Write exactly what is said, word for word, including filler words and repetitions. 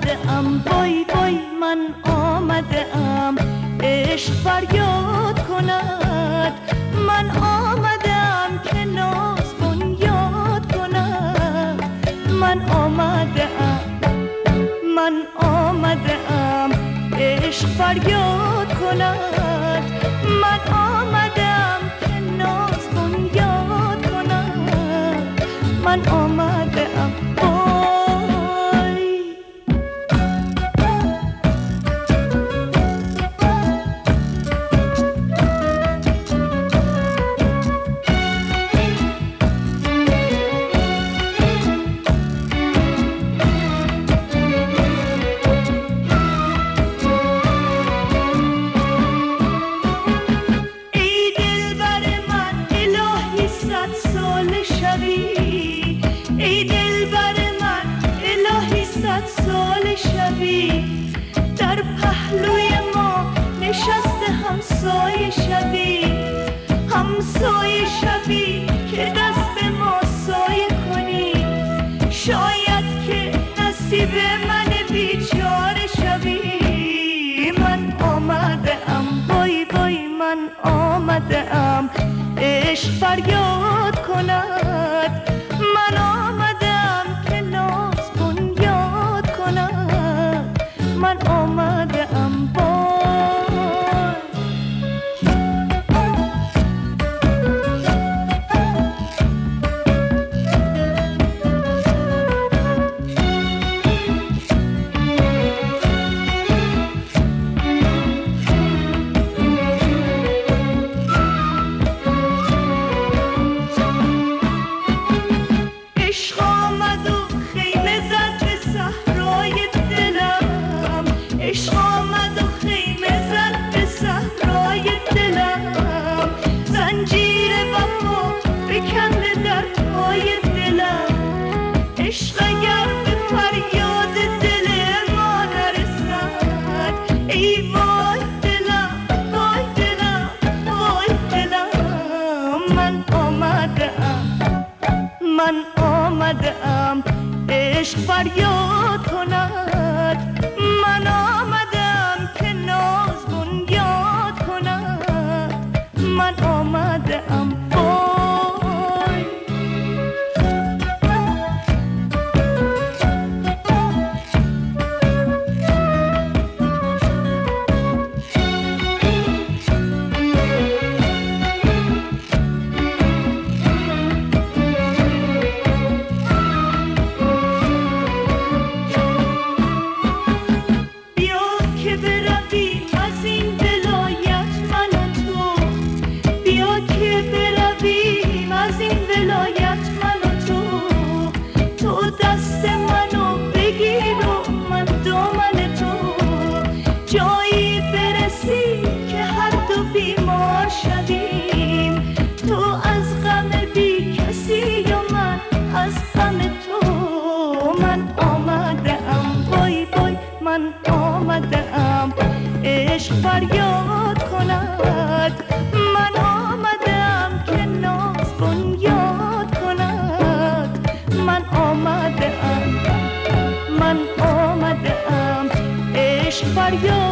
آمده ام، وای وای من آمده ام، عشق فریاد کند. من آمده ام که ناز بنیاد کند. من آمده ام، من آمده ام، عشق فریاد کند. من آمده ام که ناز بنیاد کند. من آمده ام. در پهلوی ما نشسته همسایه شوی، همسایه شوی که دست ما سایه کنی. شاید که نصیب من بیچاره شوی. من آمده ام، وای وای من آمده ام، عشق فریاد کند. من آمده ام که ناز بنیاد کند. من آمده ام. عشق آمد و خیمه زد به صحرای دلم. عشق آمد و خیمه زد به صحرای دلم. زنجیر وفا فکنده در پای دلم. عشق اگر به فریاد دل ما نرسد، ای وای دلم، وای دلم، وای دلم. من آمده ام، من آمده ام، عشق فریاد کند. من آمده ام که ناز بنیاد کند. من آمده ام. جایی برسی که هر دو بیمار شدیم. تو از غم بی کسی و من از غم تو. من آمده ام، وای وای من آمده ام، عشق فریاد کند. من آمده ام که ناز بنیاد کند. من آمده ام، من آمده ام، عشق فریاد